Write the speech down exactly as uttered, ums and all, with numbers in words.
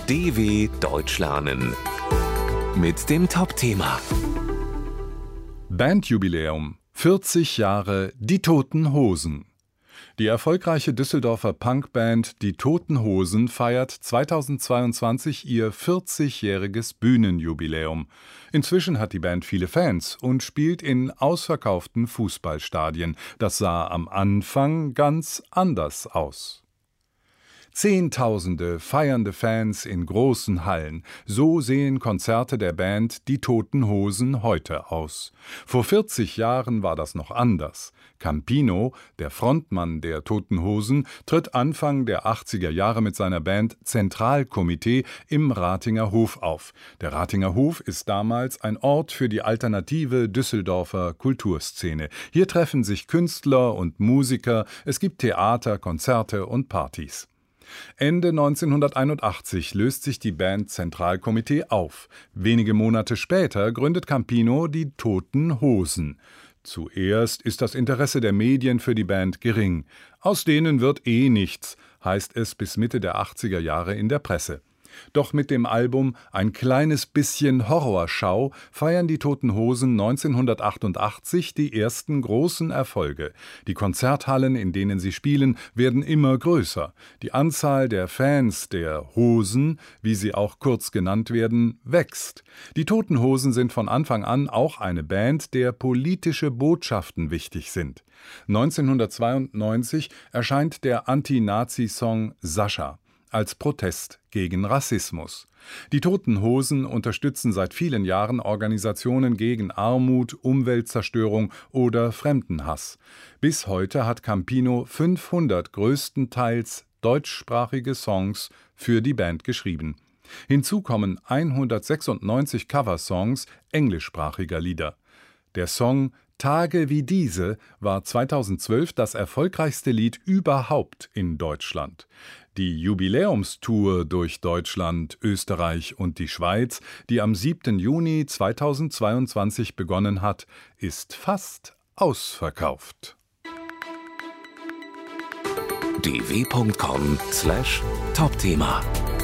D W Deutsch lernen mit dem Top-Thema Bandjubiläum, vierzig Jahre Die Toten Hosen. Die erfolgreiche Düsseldorfer Punkband Die Toten Hosen feiert zweitausendzweiundzwanzig ihr vierzigjähriges Bühnenjubiläum. Inzwischen hat die Band viele Fans und spielt in ausverkauften Fußballstadien. Das sah am Anfang ganz anders aus. Zehntausende feiernde Fans in großen Hallen. So sehen Konzerte der Band Die Toten Hosen heute aus. Vor vierzig Jahren war das noch anders. Campino, der Frontmann der Toten Hosen, tritt Anfang der achtziger Jahre mit seiner Band Zentralkomitee im Ratinger Hof auf. Der Ratinger Hof ist damals ein Ort für die alternative Düsseldorfer Kulturszene. Hier treffen sich Künstler und Musiker, es gibt Theater, Konzerte und Partys. Ende neunzehnhunderteinundachtzig löst sich die Band Zentralkomitee auf. Wenige Monate später gründet Campino die Toten Hosen. Zuerst ist das Interesse der Medien für die Band gering. Aus denen wird eh nichts, heißt es bis Mitte der achtziger Jahre in der Presse. Doch mit dem Album Ein kleines bisschen Horrorschau feiern die Toten Hosen neunzehnhundertachtundachtzig die ersten großen Erfolge. Die Konzerthallen, in denen sie spielen, werden immer größer. Die Anzahl der Fans der Hosen, wie sie auch kurz genannt werden, wächst. Die Toten Hosen sind von Anfang an auch eine Band, der politische Botschaften wichtig sind. neunzehnhundertzweiundneunzig erscheint der Anti-Nazi-Song Sascha als Protest gegen Rassismus. Die Toten Hosen unterstützen seit vielen Jahren Organisationen gegen Armut, Umweltzerstörung oder Fremdenhass. Bis heute hat Campino fünfhundert größtenteils deutschsprachige Songs für die Band geschrieben. Hinzu kommen hundertsechsundneunzig Coversongs englischsprachiger Lieder. Der Song Tage wie diese war zweitausendzwölf das erfolgreichste Lied überhaupt in Deutschland. Die Jubiläumstour durch Deutschland, Österreich und die Schweiz, die am siebten Juni zweitausendzweiundzwanzig begonnen hat, ist fast ausverkauft. d w punkt com slash Top-Thema